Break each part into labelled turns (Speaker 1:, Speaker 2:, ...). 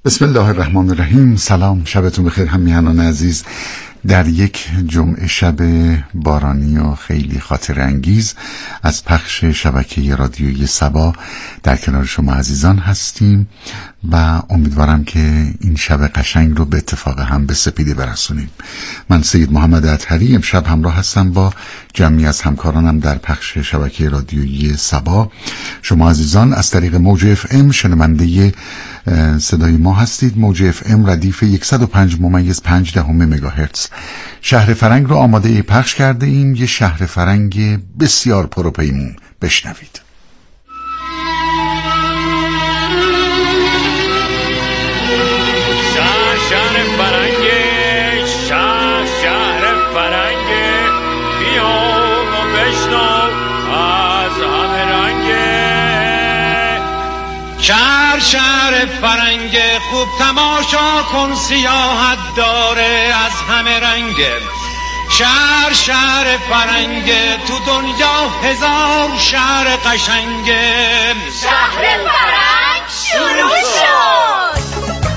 Speaker 1: بسم الله الرحمن الرحیم. سلام، شبتون بخیر همیهنان عزیز. در یک جمعه شب بارانی و خیلی خاطر انگیز از پخش شبکه رادیویی صبا در کنار شما عزیزان هستیم و امیدوارم که این شب قشنگ رو به اتفاق هم به سپیده برسونیم. من سید محمد اطهری امشب همراه هستم با جمعی از همکارانم در پخش شبکه رادیویی صبا. شما عزیزان از طریق موج اف ام شنونده صدای ما هستید. موج اف ام ردیف 105.5 مگاهرتز. شهر فرنگ رو آماده پخش کرده ایم. یه شهر فرنگ بسیار پروپیمون. بشنوید.
Speaker 2: شهر فرنگ، شهر فرنگ، بیا و بشنو از همه رنگه. شهر فرنگ، خوب تماشا کن، سیاحت داره از همه رنگه. شهر فرنگ، تو دنیا هزار شهر قشنگه.
Speaker 3: شهر فرنگ شروع شد.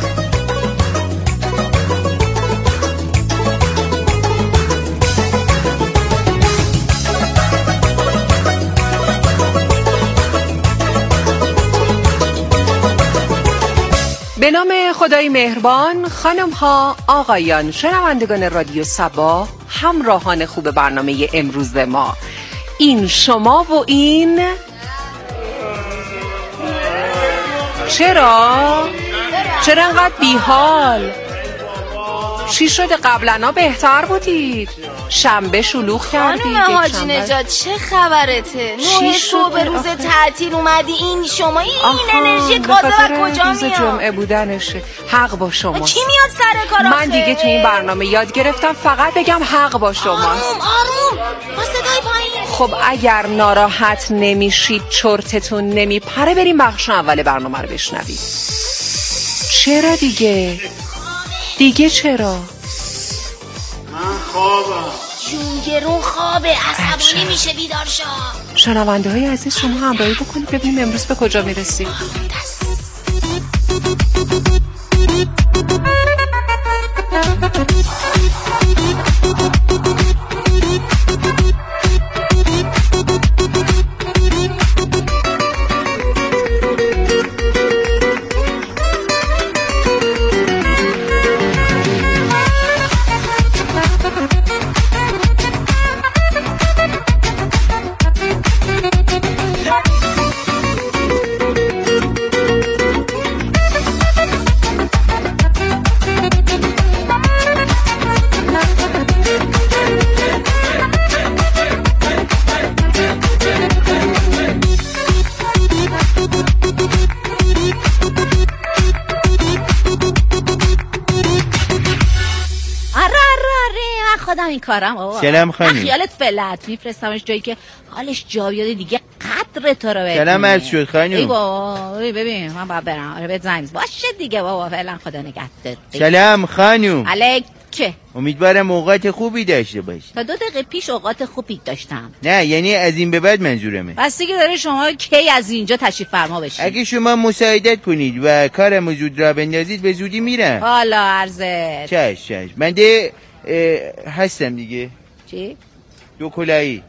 Speaker 4: به نام خدای مهربان، خانم ها، آقایان، شنوندگان رادیو صبا، همراهان خوب برنامه امروز ما، این شما و این چرا انقدر بیحال؟ چی شده؟ قبلنا بهتر بودید. شنبه شلوغ کردید.
Speaker 3: خانم حاجی نجات چه خبرته؟ 9 صبح روز تعطیل اومدی، این شما این انرژی کازه و کجا
Speaker 4: روز
Speaker 3: میاد؟
Speaker 4: جمعه بودنشه. حق با شما.
Speaker 3: کی میاد سر کار؟
Speaker 4: من دیگه تو این برنامه یاد گرفتم فقط بگم حق با شماست.
Speaker 3: آروم با صدای پایین.
Speaker 4: خب اگر ناراحت نمیشید، چرتتون نمیپره، بریم بخش اول برنامه رو بشنوید. چرا دیگه چرا؟
Speaker 5: من خوابم.
Speaker 3: جونگرون خوابه، عصبانی میشه، بیدار شو.
Speaker 4: شنونده های عزیز شما همراهی بکنید ببینیم امروز به کجا میرسیم.
Speaker 3: این کارم بابا.
Speaker 5: سلام خانم.
Speaker 3: خیالت فلت میفرستمش جایی که حالش جا بیاد دیگه، قدر تو رو بدونه.
Speaker 5: سلام عرض شد خانم.
Speaker 3: ای بابا ببین من باید برم. آره بهت زنگ باشه دیگه بابا، فعلا خدا نگهدار.
Speaker 5: سلام خانم.
Speaker 3: علیکه.
Speaker 5: امیدوارم اوقات خوبی داشته باشی.
Speaker 3: تا 2 دقیقه پیش اوقات خوبی داشتم.
Speaker 5: نه یعنی از این به بعد منظورمه.
Speaker 3: بس دیگه داره شما کی از اینجا تشریف فرما بشید.
Speaker 5: اگه شما مساعدت کنید و کارمو زود را بندازید به زودی میرم.
Speaker 3: حالا عرضت.
Speaker 5: چش من ده هستم دیگه.
Speaker 3: چی؟
Speaker 5: دو کلایی.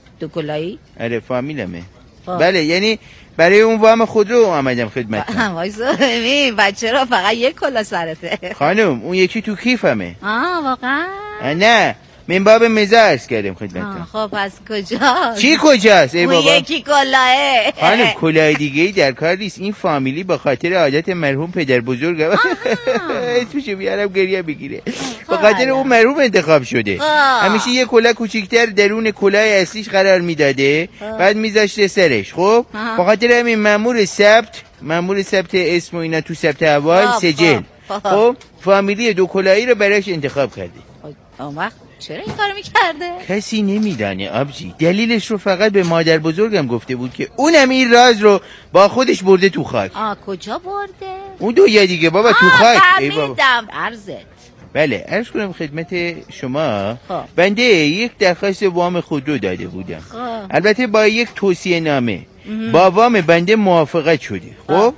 Speaker 5: آره فامیلمه. بله یعنی برای اون وام خودرو آمدم خدمتتون.
Speaker 3: وایسا ببین بچه را فقط یک کلا سرته.
Speaker 5: خانم اون یکی تو کیفمه.
Speaker 3: واقعا؟
Speaker 5: نه من باب مزه عرض کردم خدمتتون.
Speaker 3: خب پس کجاست؟
Speaker 5: چی کجاست ای بابا؟
Speaker 3: اون یکی کلاهه.
Speaker 5: خانم کلاه دیگه در کار نیست. این فامیلی با خاطر عادت مرحوم پدر بزرگم اسمشو بیارم گریه بگیره. با خاطر اون مرحوم انتخاب شده. همیشه یه کلاه کوچیک‌تر درون کلاه اصلیش قرار میداده، بعد میذاشته سرش. خب با خاطر همین مأمور ثبت اسم و اینا تو ثبت احوال سجل. خب فامیلی دو کلاهی رو براش انتخاب کرده.
Speaker 3: اون وقت چرا این کارو میکرده؟
Speaker 5: کسی نمیدانه آبجی. دلیلش رو فقط به مادر بزرگم گفته بود که اونم این راز رو با خودش برده تو خاک.
Speaker 3: کجا برده؟
Speaker 5: اون دو یا دیگه بابا تو خاک.
Speaker 3: فهمیدم. عرضت.
Speaker 5: بله عرض کنم خدمت شما. بنده یک درخواست وام خودرو داده بودم. البته با یک توصیه نامه با وام بنده موافقت شده. خب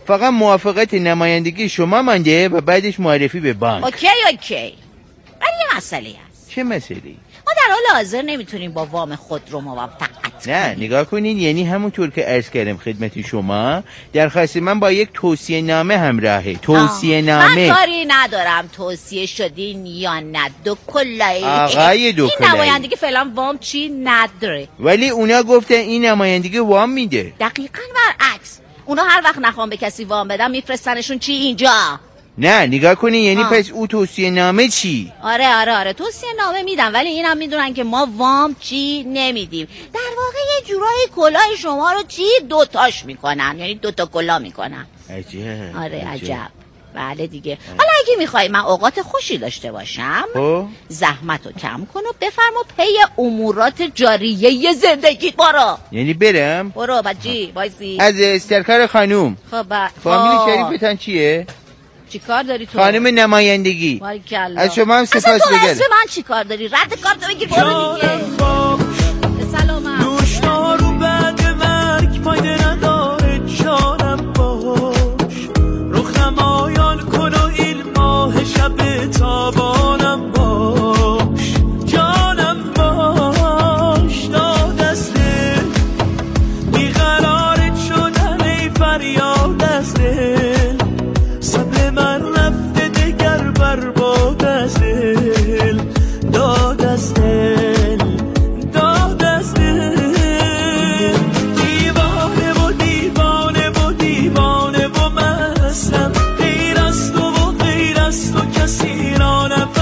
Speaker 5: فقط موافقت نمایندگی شما مانده و بعدش معرفی به بانک.
Speaker 6: اوکی ولی یه مسئله هست.
Speaker 5: چه مسئله؟
Speaker 6: ما در حال حاضر نمیتونیم با وام خود رو موفقت
Speaker 5: نه نگاه کنین، یعنی همونطور که عرض کردم خدمت شما، درخواست من با یک توصیه نامه همراهه. توصیه نامه.
Speaker 6: من کاری ندارم توصیه شدین یا نه. دوکلایی
Speaker 5: آقای دوکلایی،
Speaker 6: این نمایندگی فعلا وام چی نداره،
Speaker 5: ولی اونا گفتن این نمایندگی وام میده.
Speaker 6: دقیقاً برعکس. اونا هر وقت نخوام به کسی وام بدم میفرستنشون چی اینجا.
Speaker 5: نه نگاه کنین، یعنی پس او توصیه نامه چی؟
Speaker 6: آره توصیه نامه میدم، ولی اینم میدونن که ما وام چی نمیدیم. در واقع یه جورایی کلاه شما رو چی دوتاش میکنن، یعنی دوتا کلاه میکنن.
Speaker 5: عجب.
Speaker 6: آره عجب. بله دیگه. حالا اگه میخوای من اوقات خوشی داشته باشم، زحمت رو کم کن و بفرما پی امورات جاریه زندگی برو.
Speaker 5: یعنی برم؟
Speaker 6: برو بچی بایزی.
Speaker 5: از سرکار خانوم.
Speaker 6: خب
Speaker 5: فامیل شریفتان چیه؟
Speaker 6: چی کار داری تو؟
Speaker 5: خانم نمایندگی. از شما هم سپاس
Speaker 6: بگرم.
Speaker 5: اصلا
Speaker 6: تو من چی کار داری؟ رد کارتو بگیر برو دیگه. به سلامت.
Speaker 7: دوشنا رو بعد مرگ فایده نداره، جانم باش رخ نمایان کن و این ماه شب تابانم باش، جانم باش. دادسته بیقرارت شدن ای فریاد از دل، صبر من رفته دگر برباد از دل، داد از دل، داد از دل. دیوانه و دیوانه و دیوانه و مستم، غیر از تو و غیر از تو کسی را نفهمم.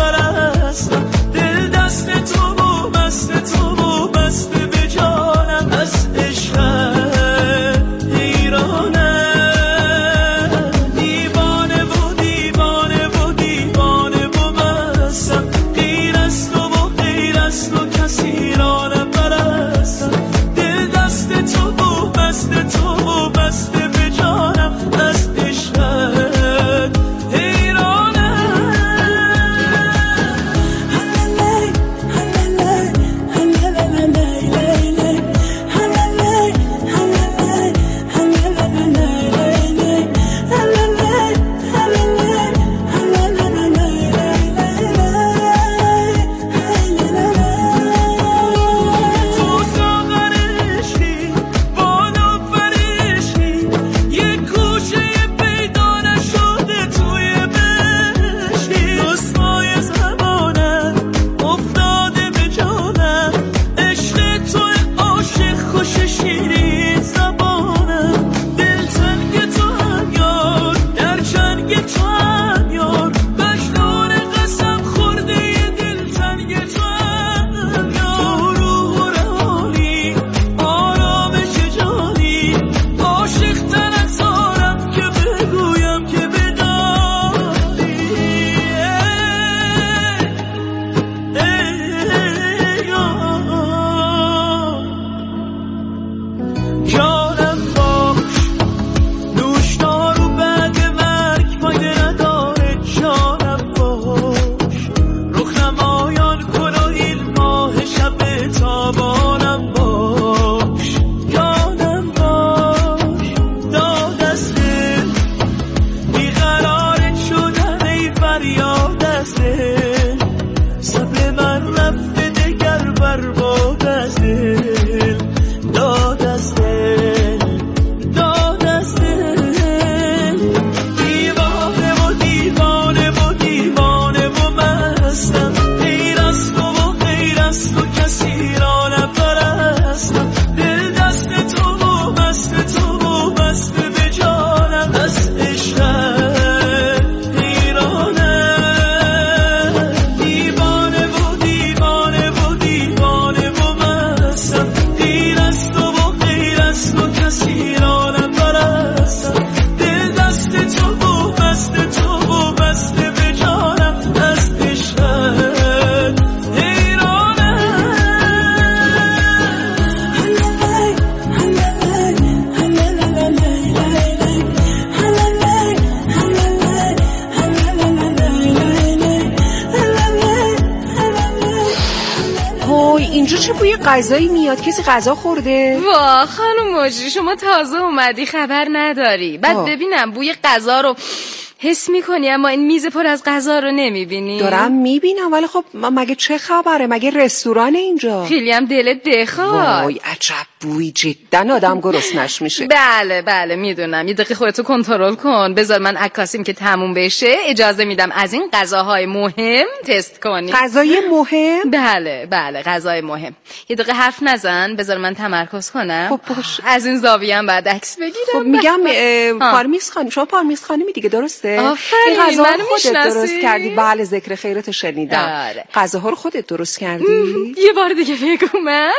Speaker 4: اینجا چه بوی غذایی میاد؟ کسی غذا خورده؟
Speaker 3: وا خانم مجری شما تازه اومدی خبر نداری. بعد ببینم بوی غذا رو حس میکنی اما این میز پر از غذا رو نمیبینی؟
Speaker 4: دارم میبینم ولی خب مگه چه خبره؟ مگه رستوران اینجا؟
Speaker 3: خیلی هم دلت بخواد.
Speaker 4: وای عجب بوی، جدا آدم گرسنش میشه.
Speaker 3: بله میدونم. یه دقیقه خودتو کنترل کن. بذار من عکاسیم که تموم بشه اجازه میدم از این غذاهای مهم تست کنی.
Speaker 4: غذای مهم؟
Speaker 3: بله غذای مهم. یه دقیقه حرف نزن، بذار من تمرکز کنم.
Speaker 4: خب باشه.
Speaker 3: از این زاویه هم بعد عکس بگیرم.
Speaker 4: خب میگم پارمیز خانم، شما پارمیز خانمی دیگه درسته؟
Speaker 3: آفرین،
Speaker 4: این غذا
Speaker 3: منو
Speaker 4: خودت درست کردی؟ بله ذکر خیرت شنیدم.
Speaker 3: آره.
Speaker 4: غذاها رو خودت درست کردی؟
Speaker 3: یه بار دیگه بگو من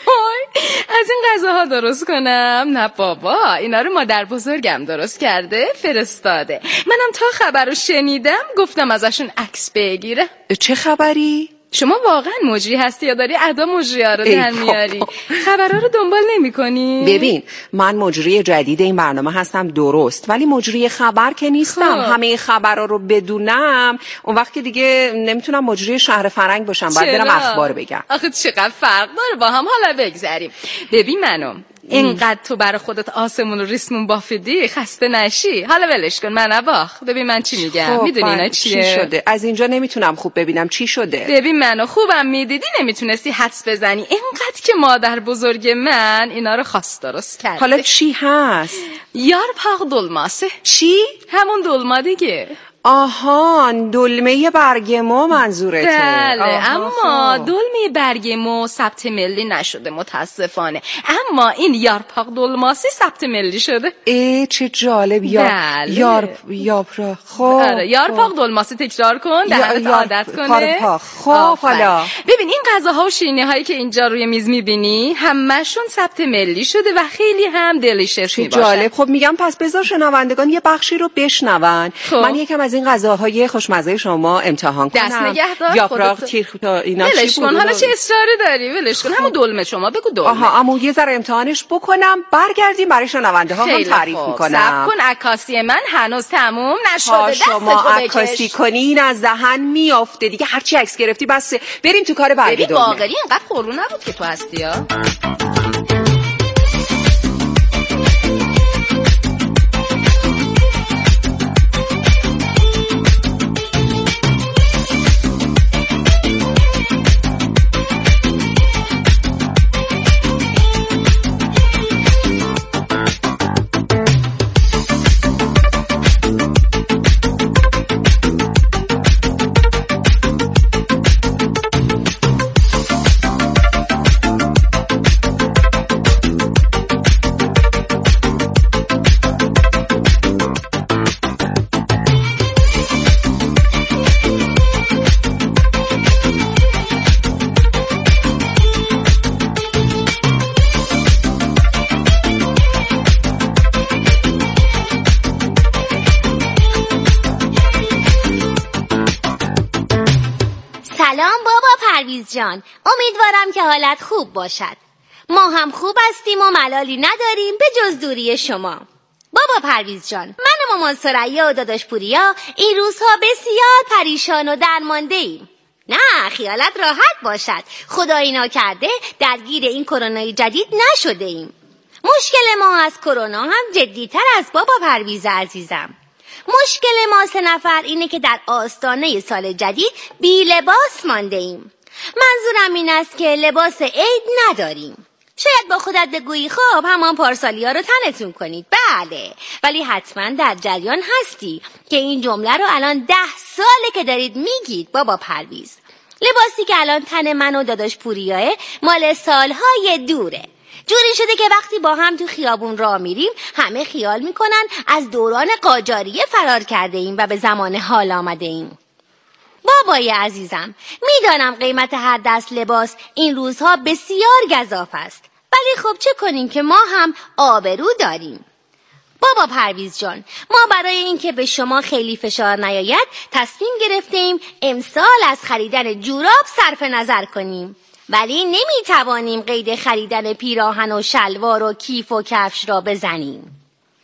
Speaker 3: از این غذاها درست کنم؟ نه بابا، اینا رو مادر بزرگم درست کرده فرستاده. منم تا خبر رو شنیدم گفتم ازشون عکس بگیره.
Speaker 4: چه خبری؟
Speaker 3: شما واقعا مجری هستی یا داری ادا مجری‌ها رو در میاری؟ خبرها رو دنبال نمی‌کنی؟
Speaker 4: ببین من مجری جدید این برنامه هستم درست، ولی مجری خبر که نیستم. همه خبرها رو بدونم اون وقت که دیگه نمیتونم مجری شهر فرنگ باشم، باید برم اخبار بگم.
Speaker 3: آخه چقدر فرق داره با هم. حالا بگذریم. ببین منو اینقدر تو برای خودت آسمون و ریسمون بافیدی خسته نشی. حالا ولش کن، من اباخ. ببین من چی میگم.
Speaker 4: خب
Speaker 3: میدونی اینا چیه؟
Speaker 4: چی شده؟ از اینجا نمیتونم خوب ببینم چی شده.
Speaker 3: ببین منو خوبم میدیدی نمیتونستی حدس بزنی اینقدر که مادر بزرگ من اینا رو خاص درست کرده.
Speaker 4: حالا چی هست؟
Speaker 3: یار پاق دلماسه.
Speaker 4: چی؟
Speaker 3: همون دلما دیگه.
Speaker 4: آهان دلمه برگمو منظورته.
Speaker 3: بله اما دلمه برگمو ثبت ملی نشده متاسفانه، اما این یارپاق دلماسی ثبت ملی شده.
Speaker 4: چه جالب. یارپاق. خب
Speaker 3: آره یارپاق دلماسی تکرار کن دهنت عادت کنه.
Speaker 4: خب حالا
Speaker 3: ببین این غذاها و شیرینی هایی که اینجا روی میز میبینی همشون ثبت ملی شده و خیلی هم دلیشس میباشن.
Speaker 4: جالب. خب میگم پس بذار شنوندگان یه بخشی رو بشنون. من یکم از این غذاهای خوشمزه شما امتحان کنم.
Speaker 3: دست نگهدار.
Speaker 4: یاپراق تیخ اینا چی بود؟
Speaker 3: حالا چه اصراری داری؟ ولش کن. همون دلمه شما بگو دلمه.
Speaker 4: آها اما یه ذره امتحانش بکنم برگردیم برای شنونده ها هم تعریف میکنم.
Speaker 3: صبر کن، عکاسی من هنوز تموم نشده. دستتو
Speaker 4: شما عکاسی کنین از دهن میافته دیگه. هرچی عکس گرفتی بس بریم تو کار بعدی.
Speaker 3: ببین باقری اینقدر پررو نبود که تو هستی ها.
Speaker 8: سلام بابا پرویز جان، امیدوارم که حالت خوب باشد. ما هم خوب هستیم و ملالی نداریم به جز دوری شما. بابا پرویز جان، من و مامان ثریا و داداش پوریا این روزها بسیار پریشان و درمانده ایم. نه خیالت راحت باشد، خدایی ناکرده درگیر این کرونای جدید نشده ایم. مشکل ما از کرونا هم جدیتر از بابا پرویز عزیزم. مشکل ما 3 نفر اینه که در آستانه سال جدید بی لباس مانده ایم. منظورم این است که لباس عید نداریم. شاید با خودت بگویی خب همان پارسالیا رو تنتون کنید. بله، ولی حتما در جریان هستی که این جمله رو الان 10 ساله که دارید میگید بابا پرویز. لباسی که الان تن من و داداش پوریاه مال سالهای دوره. جوری شده که وقتی با هم تو خیابون راه میریم همه خیال میکنن از دوران قاجاریه فرار کرده ایم و به زمان حال آمده ایم. بابای عزیزم، میدانم قیمت هر دست لباس این روزها بسیار گزاف است، ولی خب چه کنیم که ما هم آبرو داریم. بابا پرویز جان، ما برای اینکه به شما خیلی فشار نیاید تصمیم گرفتیم امسال از خریدن جوراب صرف نظر کنیم، ولی نمیتوانیم قید خریدن پیراهن و شلوار و کیف و کفش را بزنیم.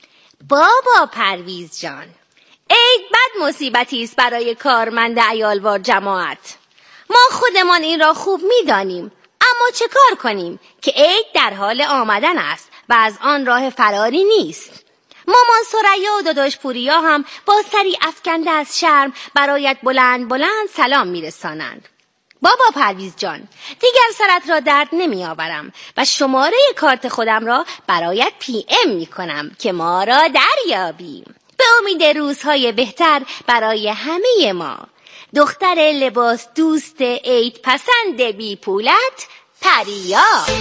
Speaker 8: بابا پرویز جان، عید بد مصیبتی است برای کارمند عیالوار جماعت. ما خودمان این را خوب میدانیم، اما چه کار کنیم که عید در حال آمدن است و از آن راه فراری نیست. مامان ثریا و داداش پوریا هم با سری افکنده از شرم برایت بلند بلند سلام میرسانند. بابا پرویز جان، دیگر سرت را درد نمی آورم و شماره کارت خودم را برایت PM می کنم که ما را دریابیم. به امید روزهای بهتر برای همه ما. دختر لباس دوست عید پسند بی پولت، پریا.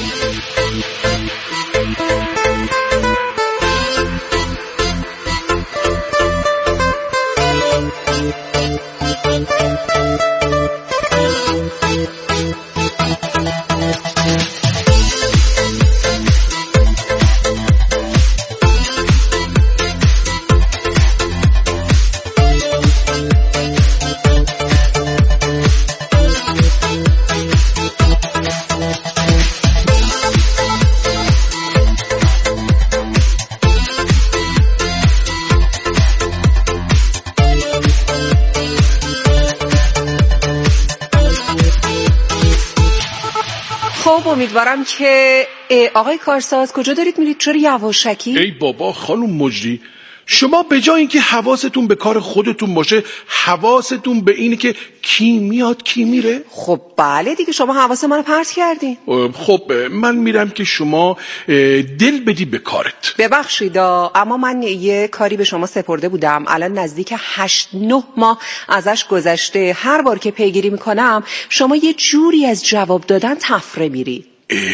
Speaker 4: خب امیدوارم که آقای کارساز کجا دارید میرید؟ چرا یواشکی؟
Speaker 9: ای بابا خانم مجری، شما به جای اینکه حواستون به کار خودتون باشه حواستون به اینه که کی میاد کی میره.
Speaker 4: خب بله دیگه، شما حواس منو پرت کردین.
Speaker 9: خب من میرم که شما دل بدی به کارت.
Speaker 4: ببخشید اما من یه کاری به شما سپرده بودم، الان نزدیک 8-9 ماه ازش گذشته. هر بار که پیگیری میکنم شما یه جوری از جواب دادن تفره میری.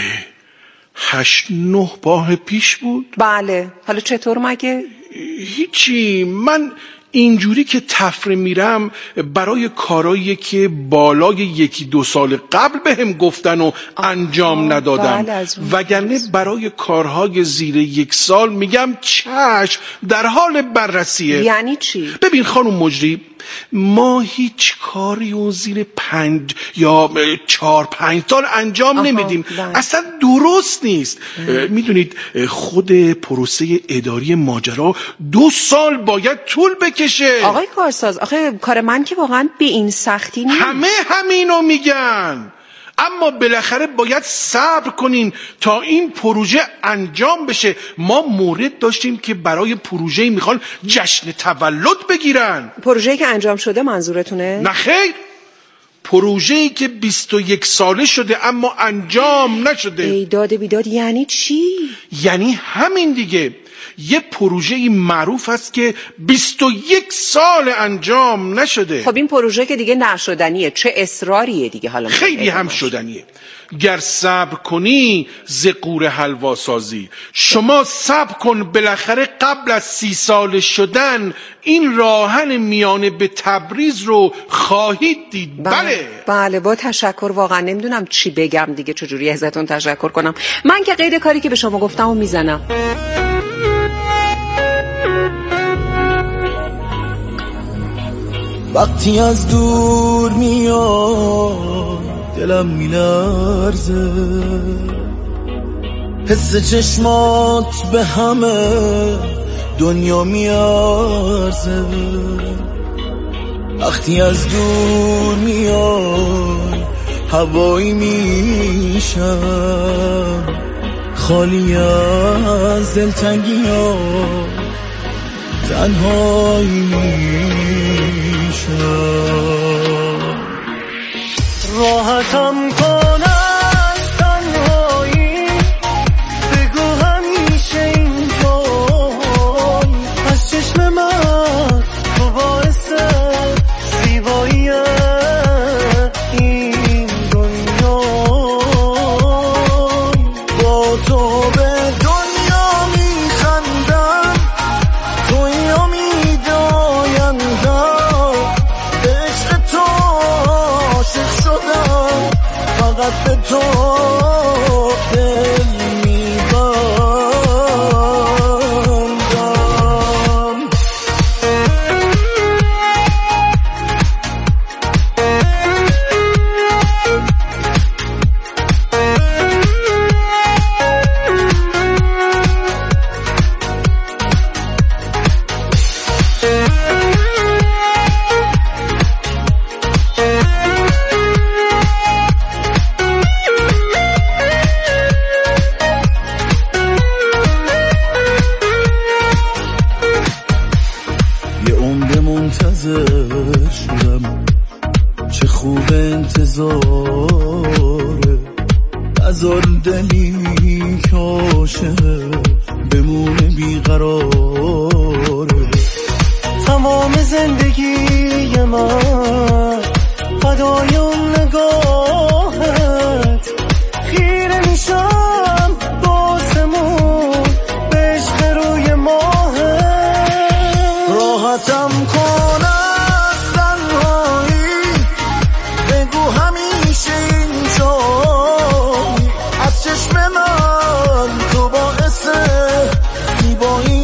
Speaker 9: 8-9 ماه پیش بود؟
Speaker 4: بله. حالا چطور مگه؟
Speaker 9: هیچی، من اینجوری که تفره میرم برای کارایی که بالای 1-2 سال قبل بهم گفتن و انجام ندادم، وگرنه برای کارهای زیر 1 سال میگم چشم، در حال بررسیه.
Speaker 4: یعنی چی؟
Speaker 9: ببین خانم مجری، ما هیچ کاری و زیر 5 یا 4-5 سال انجام نمیدیم. اصلا درست نیست. میدونید خود پروسه اداری ماجرا 2 سال باید طول بکشه.
Speaker 4: آقای کارساز، آخه کار من که واقعا به این سختی نیست.
Speaker 9: همه همینو میگن، اما بالاخره باید صبر کنین تا این پروژه انجام بشه. ما مورد داشتیم که برای پروژه میخوان جشن تولد بگیرن.
Speaker 4: پروژه‌ای که انجام شده منظورتونه؟
Speaker 9: نه خیر، پروژه‌ای که 21 ساله شده اما انجام نشده.
Speaker 4: ای داد بیداد، یعنی چی؟
Speaker 9: یعنی همین دیگه، یه پروژه‌ای معروف است که 21 سال انجام نشده.
Speaker 4: خب این پروژه که دیگه نشدنیه، چه اصراریه دیگه. حالا
Speaker 9: خیلی هم شدنیه. گر صبر کنی ز قور حلوا سازی. شما صبر کن، بالاخره قبل از 30 سال شدن این راهن میانه به تبریز رو خواهید دید.
Speaker 4: بله با تشکر. واقعا نمیدونم چی بگم دیگه، چجوری ازتون تشکر کنم. من که قید کاری که به شما گفتم و میزنم.
Speaker 7: وقتی از دور میاد دلم میلرزه، حس چشمات به همه دنیا میارزه. وقتی از دور میاد هوایی میشم، خالی از دلتنگی ها تنهایی میشم. راحتم کن از تنهایی، بگو همیشه اینجایی. از چشم من تو باعث زیبایی این دنیا، با تو به دنیا میخندم، توی امیدایم منتظر شدم، چه خوب انتظاره، هزار دلی که عاشق بمونه بیقراره. تمام زندگی من فدای اون نگاهت، خیره میشم باسمون به عشق روی ماهت. راحتم کن از تنهایی، بگو همیشه اینجایی، از چشم من تو باعث زیبایی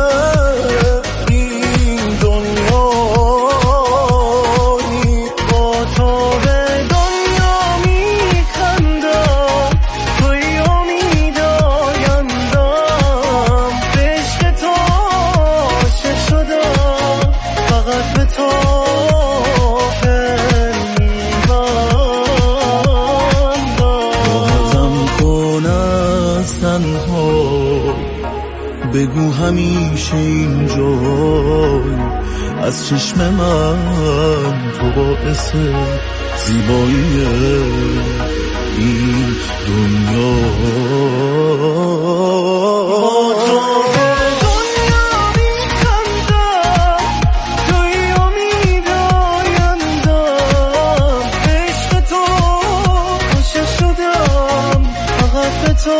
Speaker 7: این دنیایی. با تو به دنیا میخندم، توی امید آیندم، به عشق تو عاشق شدم، فقط به تو دل میبندم. راحتم کن از تنهایی، بگو همیشه اینجایی، از چشم من تو باعث زیبایی این دنیا. با تو به دنیا میخندم، توی امید آیندم، به عشق تو عاشق شدم، فقط به تو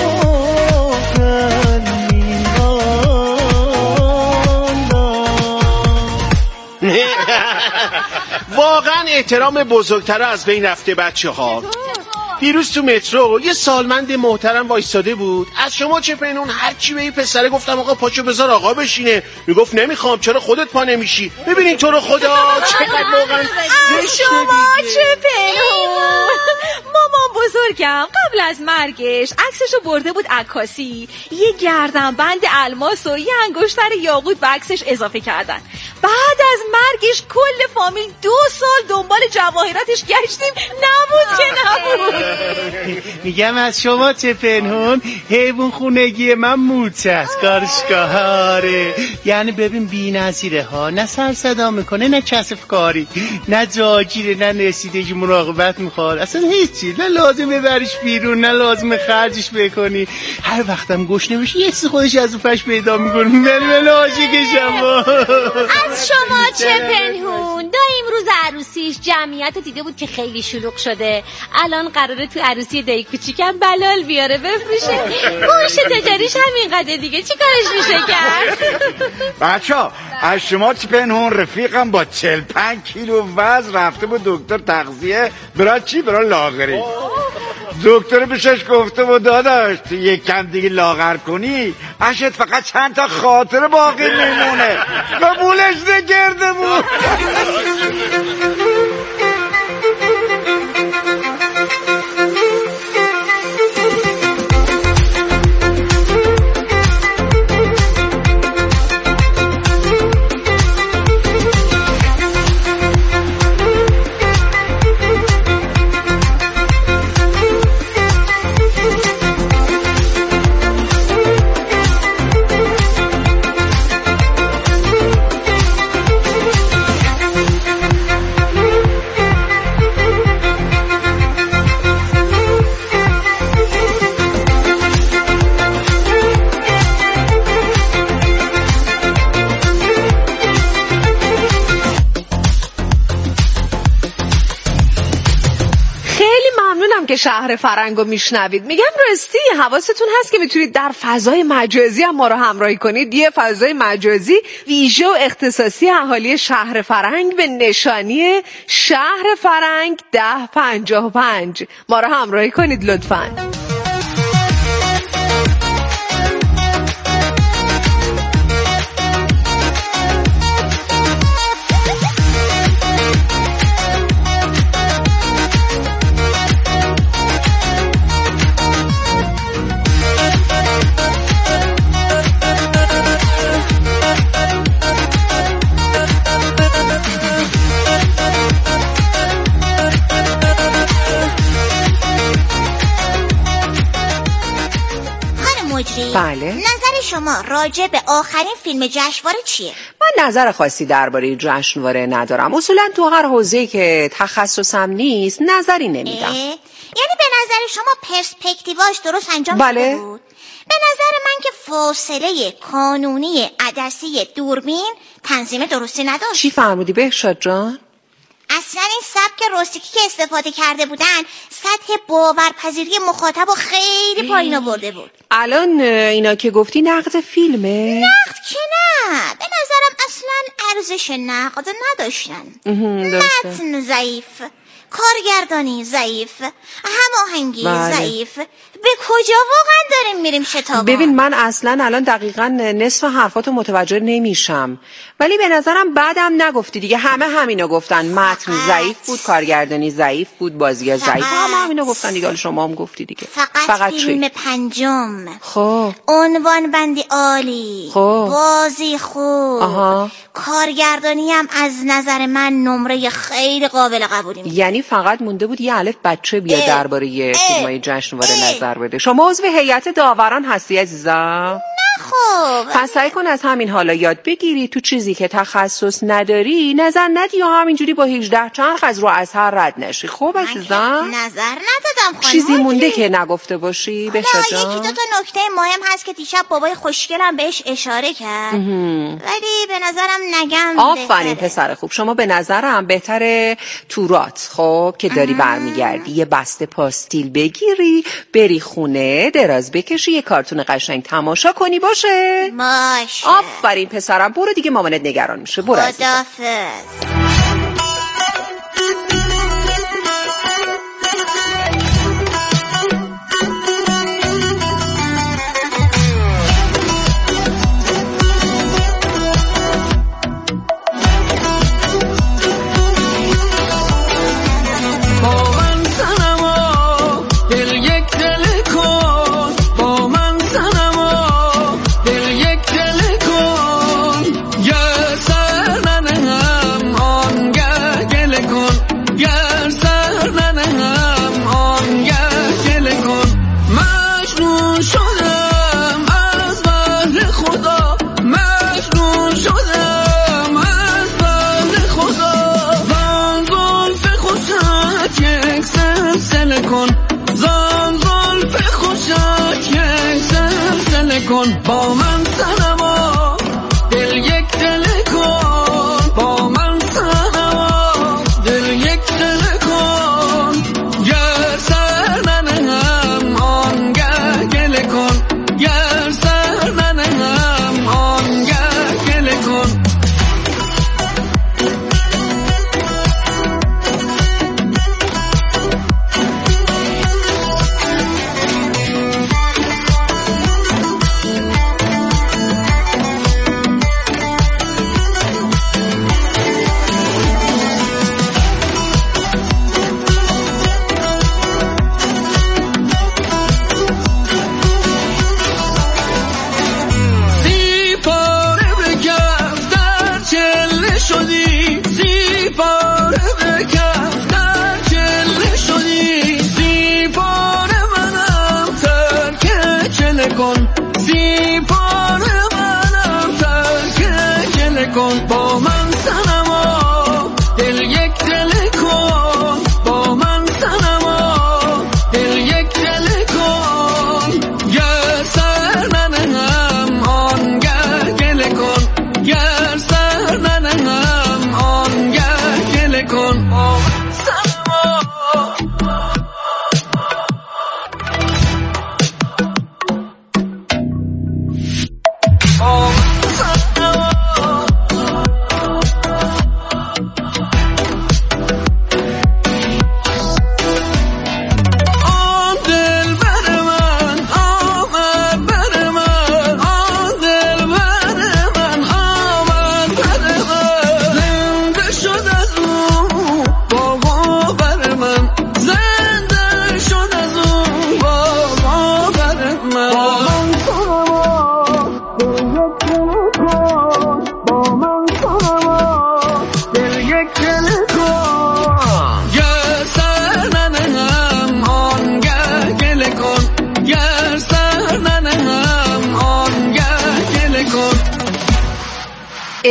Speaker 7: دل
Speaker 9: واقعا احترام بزرگتر از بین رفته بچه ها. دیروز تو مترو یه سالمند محترم وایستاده بود، از شما چه پنهون هر چی به این پسره گفتم آقا پاچو بذار آقا بشینه، میگفت نمیخوام. چرا خودت پا نمیشی؟ ببینین تو رو خدا چقدر واقعا
Speaker 3: از شما چه پنهون. مامان بزرگم قبل از مرگش عکسشو برده بود عکاسی، یه گردنبند الماس و یه انگشتر یاقوت به عکسش اضافه کردن. بعد از مرگش کل فامیل 2 سال دنبال جواهراتش گشتیم، نبود که نبود.
Speaker 5: میگم از شما چه پنهون، حیوان خونگی من موچه است کارشکاره. یعنی ببین بی نظیره ها، نه سر صدا میکنه، نه کسف کاری، نه جاگیره، نه رسیدگی مراقبت میخواد، اصلا هیچی، نه لازم ببریش بیرون، نه لازم خرجش بکنی. هر وقتم گشنه بشه یه چیز خودش از اون پش پیدا میکنه. من عاشقشم.
Speaker 8: از شما چه پنهون. داییم روز عروسیش جمعیت دیده بود که خیلی شلوغ شده، الان قراره تو عروسی دایی کوچیکم بلال بیاره بفروشه. گوش تجاریش همینقدر دیگه، چی کارش میشه کرد؟
Speaker 10: بچه‌ها از شما چه پنهون، رفیقم با 45 کیلو وزن رفته بود دکتر تغذیه، برای چی؟ برای لاغری. دکتر بهش گفته بود داداش تو یک کم دیگه لاغر کنی اشت فقط چند تا خاطر باقی میمونه. قبولش نکرده بود.
Speaker 4: که شهر فرنگو میشنوید. میگم راستی حواستون هست که میتونید در فضای مجازی هم ما رو همراهی کنید. یه فضای مجازی ویژه و اختصاصی اهالی شهر فرنگ به نشانی شهر فرنگ 1055 ما رو همراهی کنید لطفاً.
Speaker 8: بله. نظر
Speaker 11: شما راجع به آخرین فیلم جشنواره چیه؟
Speaker 4: من نظر خاصی درباره جشنواره ندارم. اصولا تو هر حوزه‌ای که تخصصم نیست نظری نمیدم.
Speaker 11: یعنی به نظر شما پرسپکتیواش درست انجام شده بود؟ به نظر من که فاصله کانونی عدسی دوربین تنظیم درستی نداشت.
Speaker 4: چی فرمودی بهشاد جان؟
Speaker 11: اصلا این سبک روستیکی که استفاده کرده بودن سطح باورپذیری مخاطب رو خیلی پایین آورده بود.
Speaker 4: الان اینا که گفتی نقد فیلمه؟
Speaker 11: نقد که نه، به نظرم اصلا ارزش نقد نداشتن. متن ضعیف، کارگردانی ضعیف، هماهنگی ضعیف. به کجا واقعا داریم میریم شتابان؟
Speaker 4: ببین من اصلا الان دقیقاً نصف حرفاتو متوجه نمیشم، ولی به نظرم بعدم نگفتی دیگه. همینو گفتن، متن ضعیف بود، کارگردانی ضعیف بود، بازی‌ها ضعیف، همینو گفتن دیگه. حالا شما هم گفتی دیگه.
Speaker 11: فقط فیلم پنجم.
Speaker 4: خب
Speaker 11: عنوان بندی عالی، بازی خوب، کارگردانی هم از نظر من نمره خیلی قابل قبولی میده.
Speaker 4: یعنی فقط مونده بود یه الف بچه بیاد درباره فیلمای جشنواره نظر بده. شما عضو هیئت داوران هستی عزیزم؟
Speaker 11: خب
Speaker 4: پس سعی کن از همین حالا یاد بگیری تو چیزی که تخصص نداری نظر ندی یا همینجوری با 18 چرخ از رو اثر رد نشی. خب عزیزم؟
Speaker 11: نظر ندادم خانم.
Speaker 4: چیزی مونده که نگفته باشی بهشاد جان؟
Speaker 11: یکی دو تا نکته مهم هست که دیشب بابای خوشگلم بهش اشاره کرد، ولی به نظرم نگم.
Speaker 4: آفرین پسر خوب. شما به نظرم بهتره تورات خب که داری برمیگردی یه بسته پاستیل بگیری بری خونه دراز بکشی یه کارتون قشنگ تماشا کنی. باشه؟ آفرین پسرم. برو دیگه، مامانت نگران میشه. برو عزیزم.
Speaker 11: خداحافظ.
Speaker 7: با من صنما دل یک دل کن، با من صنما دل یک دل کن، گر سر ننهم آنگه گل کن، گر سر ننهم آنگه گل کن.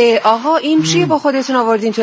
Speaker 4: آقا این چیه با خودتون آوردین تو